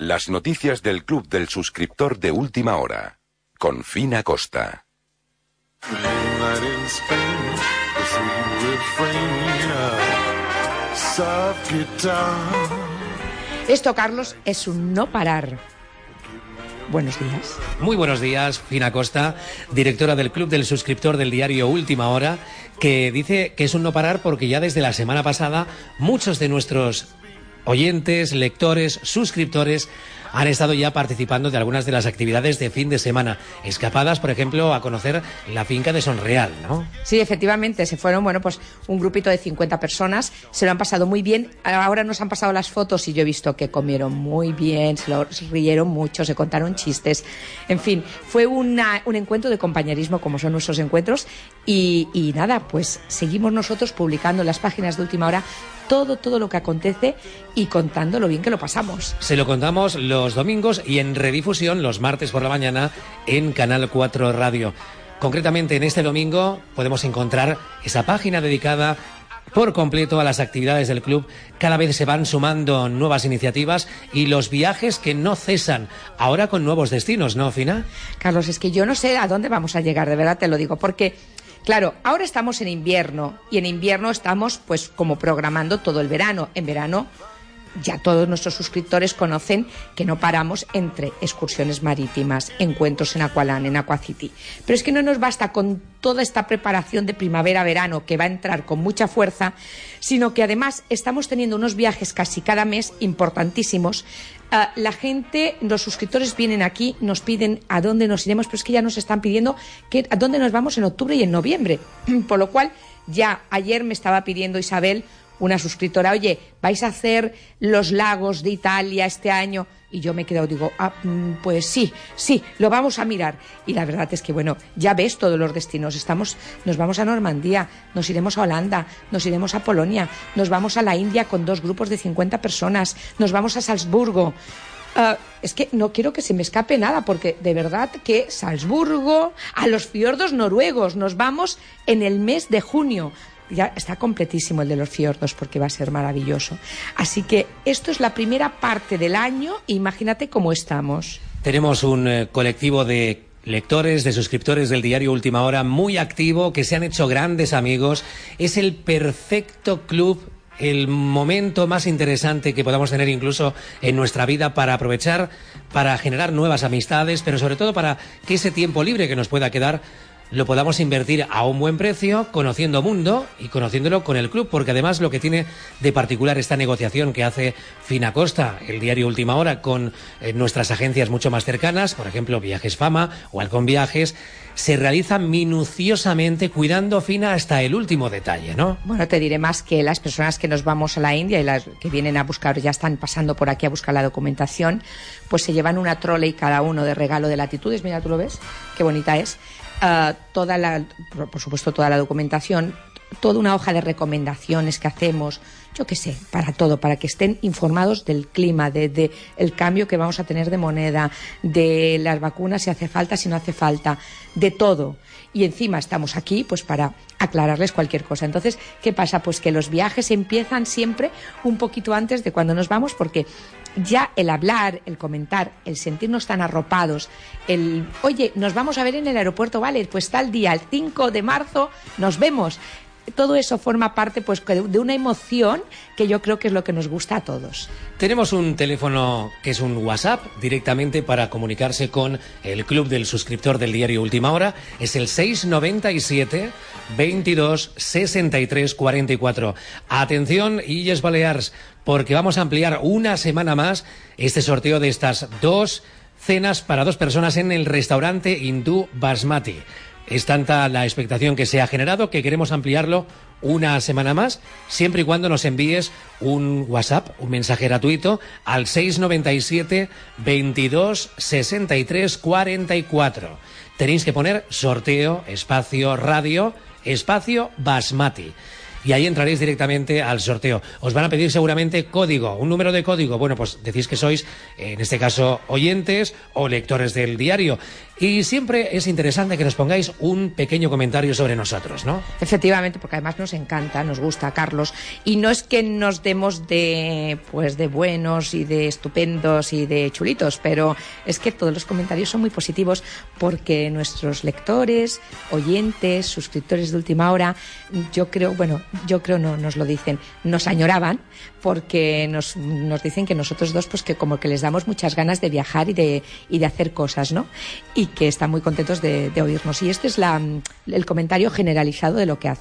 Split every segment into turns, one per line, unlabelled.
Las noticias del Club del Suscriptor de Última Hora, con Fina Costa.
Esto, Carlos, es un no parar. Buenos días.
Muy buenos días, Fina Costa, directora del Club del Suscriptor del diario Última Hora, que dice que es un no parar porque ya desde la semana pasada muchos de nuestros oyentes, lectores, suscriptores han estado ya participando de algunas de las actividades de fin de semana. Escapadas, por ejemplo, a conocer la finca de Sonreal, ¿no?
Sí, efectivamente, se fueron, pues un grupito de 50 personas, se lo han pasado muy bien. Ahora nos han pasado las fotos y yo he visto que comieron muy bien, se rieron mucho, se contaron chistes. En fin, fue un encuentro de compañerismo, como son nuestros encuentros, y nada, pues seguimos nosotros publicando en las páginas de Última Hora todo lo que acontece y contando lo bien que lo pasamos.
Se lo contamos los domingos y en redifusión los martes por la mañana en Canal 4 Radio. Concretamente en este domingo podemos encontrar esa página dedicada por completo a las actividades del club. Cada vez se van sumando nuevas iniciativas y los viajes que no cesan, ahora con nuevos destinos, ¿no, Fina?
Carlos, es que yo no sé a dónde vamos a llegar, de verdad te lo digo, porque claro, ahora estamos en invierno y en invierno estamos pues como programando todo el verano. En verano ya todos nuestros suscriptores conocen que no paramos entre excursiones marítimas, encuentros en Aqualand, en Aquacity. Pero es que no nos basta con toda esta preparación de primavera-verano que va a entrar con mucha fuerza, sino que además estamos teniendo unos viajes casi cada mes importantísimos. La gente, los suscriptores vienen aquí, nos piden a dónde nos iremos, pero es que ya nos están pidiendo a dónde nos vamos en octubre y en noviembre. Por lo cual, ya ayer me estaba pidiendo Isabel, una suscriptora, oye, ¿vais a hacer los lagos de Italia este año? Y yo me he quedado, digo, pues sí, lo vamos a mirar. Y la verdad es que, bueno, ya ves todos los destinos. Nos vamos a Normandía, nos iremos a Holanda, nos iremos a Polonia, nos vamos a la India con 2 grupos de 50 personas, nos vamos a Salzburgo. Es que no quiero que se me escape nada, porque de verdad que Salzburgo, a los fiordos noruegos, nos vamos en el mes de junio. Ya está completísimo el de los fiordos porque va a ser maravilloso. Así que esto es la primera parte del año. Imagínate cómo estamos.
Tenemos un colectivo de lectores, de suscriptores del diario Última Hora muy activo, que se han hecho grandes amigos. Es el perfecto club, el momento más interesante que podamos tener incluso en nuestra vida para aprovechar, para generar nuevas amistades, pero sobre todo para que ese tiempo libre que nos pueda quedar lo podamos invertir a un buen precio, conociendo mundo y conociéndolo con el club, porque además lo que tiene de particular esta negociación que hace Fina Costa, el diario Última Hora, con nuestras agencias mucho más cercanas, por ejemplo Viajes Fama o Halcón Viajes, se realiza minuciosamente, cuidando, Fina, hasta el último detalle, ¿no?
Bueno, te diré más que las personas que nos vamos a la India y las que vienen a buscar, ya están pasando por aquí a buscar la documentación, pues se llevan una trolley cada uno de regalo de latitudes. Mira, ¿tú lo ves? Qué bonita es. Por supuesto, toda la documentación, toda una hoja de recomendaciones que hacemos, yo qué sé, para todo, para que estén informados del clima, de el cambio que vamos a tener de moneda, de las vacunas si hace falta, si no hace falta, de todo. Y encima estamos aquí pues para aclararles cualquier cosa. Entonces, ¿qué pasa? Pues que los viajes empiezan siempre un poquito antes de cuando nos vamos, porque ya el hablar, el comentar, el sentirnos tan arropados, oye, nos vamos a ver en el aeropuerto, vale, pues tal día, el 5 de marzo, nos vemos. Todo eso forma parte pues de una emoción que yo creo que es lo que nos gusta a todos.
Tenemos un teléfono que es un WhatsApp directamente para comunicarse con el club del suscriptor del diario Última Hora. Es el 697 22 63 44. Atención, Illes Balears, porque vamos a ampliar una semana más este sorteo de estas 2 cenas para 2 personas en el restaurante hindú Basmati. Es tanta la expectación que se ha generado que queremos ampliarlo una semana más, siempre y cuando nos envíes un WhatsApp, un mensaje gratuito, al 697 22 63 44. Tenéis que poner sorteo, espacio, radio, espacio, Basmati. y ahí entraréis directamente al sorteo. Os van a pedir seguramente código, un número de código. Bueno, pues decís que sois, en este caso, oyentes o lectores del diario. Y siempre es interesante que nos pongáis un pequeño comentario sobre nosotros, ¿no?
Efectivamente, porque además nos encanta, nos gusta, Carlos. Y no es que nos demos de buenos y de estupendos y de chulitos, pero es que todos los comentarios son muy positivos porque nuestros lectores, oyentes, suscriptores de última hora, yo creo no, nos lo dicen, nos añoraban porque nos dicen que nosotros dos, pues que como que les damos muchas ganas de viajar y de hacer cosas, ¿no? Y que están muy contentos de oírnos. Y este es el comentario generalizado de lo que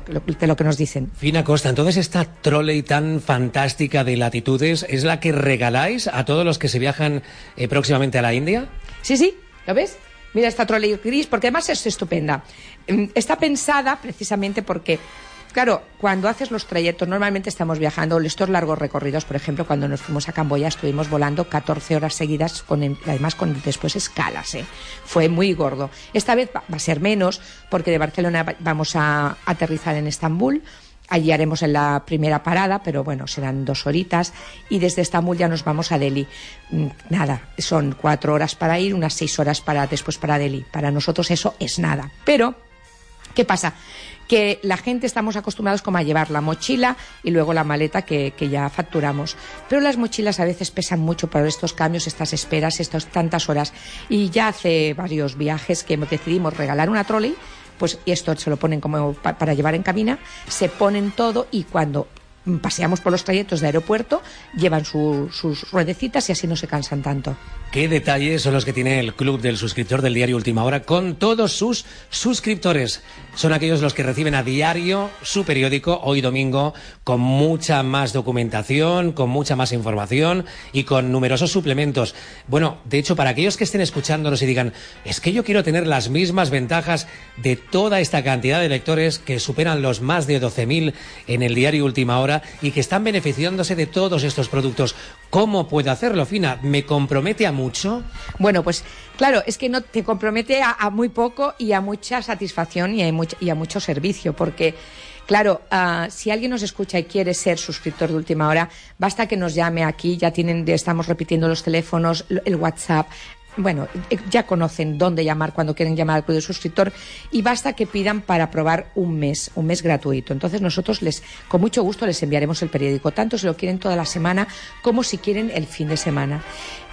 nos dicen.
Fina Costa, entonces esta trolley tan fantástica de latitudes es la que regaláis a todos los que se viajan próximamente a la India.
Sí, ¿lo ves? Mira esta trolley gris, porque además es estupenda. Está pensada precisamente porque, claro, cuando haces los trayectos, normalmente estamos viajando estos largos recorridos. Por ejemplo, cuando nos fuimos a Camboya estuvimos volando 14 horas seguidas, además con después escalas, ¿eh? Fue muy gordo. Esta vez va a ser menos, porque de Barcelona vamos a aterrizar en Estambul. Allí haremos en la primera parada, pero bueno, serán 2 horitas. Y desde Estambul ya nos vamos a Delhi. Nada, son 4 horas para ir, unas 6 horas después para Delhi. Para nosotros eso es nada. Pero, ¿qué pasa? Que la gente estamos acostumbrados como a llevar la mochila y luego la maleta que ya facturamos. Pero las mochilas a veces pesan mucho por estos cambios, estas esperas, estas tantas horas. Y ya hace varios viajes que decidimos regalar una trolley, pues y esto se lo ponen como para llevar en cabina, se ponen todo y cuando paseamos por los trayectos de aeropuerto llevan sus ruedecitas y así no se cansan tanto.
Qué detalles son los que tiene el Club del Suscriptor del Diario Última Hora con todos sus suscriptores. Son aquellos los que reciben a diario su periódico, hoy domingo, con mucha más documentación, con mucha más información y con numerosos suplementos. Bueno, de hecho, para aquellos que estén escuchándonos y digan, es que yo quiero tener las mismas ventajas de toda esta cantidad de lectores que superan los más de 12.000 en el Diario Última Hora y que están beneficiándose de todos estos productos, ¿cómo puedo hacerlo, Fina? ¿Me compromete a mucho?
Bueno, pues claro, es que no te compromete a muy poco y a mucha satisfacción y a mucho servicio, porque claro, si alguien nos escucha y quiere ser suscriptor de última hora, basta que nos llame aquí, estamos repitiendo los teléfonos, el WhatsApp. Bueno, ya conocen dónde llamar cuando quieren llamar al club de suscriptor y basta que pidan para probar un mes gratuito. Entonces nosotros con mucho gusto les enviaremos el periódico, tanto si lo quieren toda la semana como si quieren el fin de semana.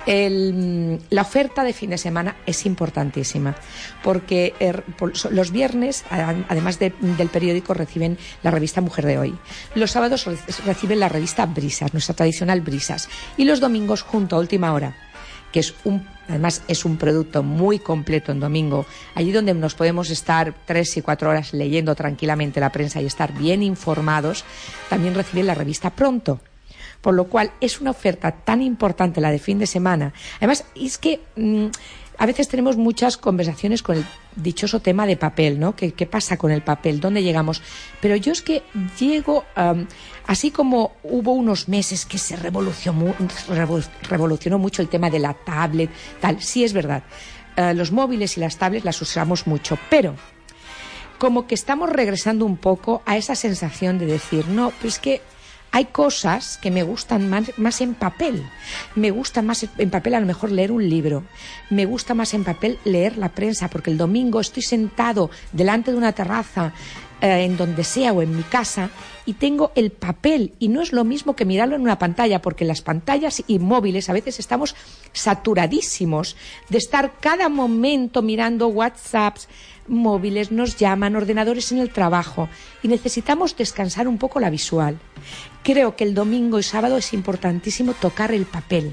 La oferta de fin de semana es importantísima porque los viernes, además del periódico, reciben la revista Mujer de Hoy. Los sábados reciben la revista Brisas, nuestra tradicional Brisas. Y los domingos, junto a Última Hora, que además es un producto muy completo en domingo, allí donde nos podemos estar 3 y 4 horas leyendo tranquilamente la prensa y estar bien informados, también reciben la revista Pronto. Por lo cual es una oferta tan importante la de fin de semana. Además, es que a veces tenemos muchas conversaciones con el dichoso tema de papel, ¿no? ¿Qué pasa con el papel? ¿Dónde llegamos? Pero yo es que llego, así como hubo unos meses que se revolucionó mucho el tema de la tablet, tal, sí es verdad. Los móviles y las tablets las usamos mucho, pero como que estamos regresando un poco a esa sensación de decir, no, pero es que hay cosas que me gustan más en papel. Me gusta más en papel a lo mejor leer un libro. Me gusta más en papel leer la prensa, porque el domingo estoy sentado delante de una terraza, en donde sea o en mi casa, y tengo el papel. Y no es lo mismo que mirarlo en una pantalla, porque las pantallas y móviles a veces estamos saturadísimos de estar cada momento mirando WhatsApps, móviles, nos llaman, ordenadores en el trabajo y necesitamos descansar un poco la visual. Creo que el domingo y sábado es importantísimo tocar el papel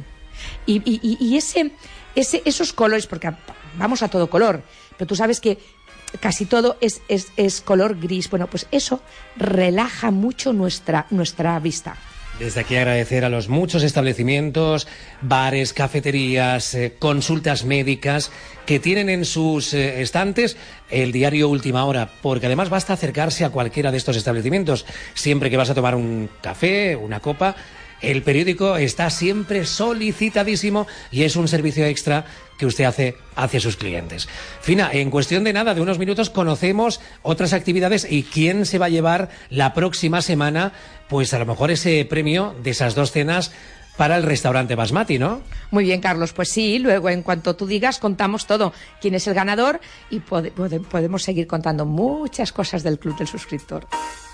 y esos colores, porque vamos a todo color, pero tú sabes que casi todo es color gris. Bueno, pues eso relaja mucho nuestra vista.
Desde aquí agradecer a los muchos establecimientos, bares, cafeterías, consultas médicas que tienen en sus estantes el diario Última Hora, porque además basta acercarse a cualquiera de estos establecimientos. Siempre que vas a tomar un café, una copa, El periódico está siempre solicitadísimo y es un servicio extra que usted hace hacia sus clientes. Fina, en cuestión de nada, de unos minutos, conocemos otras actividades y quién se va a llevar la próxima semana, pues a lo mejor ese premio de esas 2 cenas para el restaurante Basmati, ¿no?
Muy bien, Carlos, pues sí, luego en cuanto tú digas contamos todo, quién es el ganador y podemos seguir contando muchas cosas del Club del Suscriptor.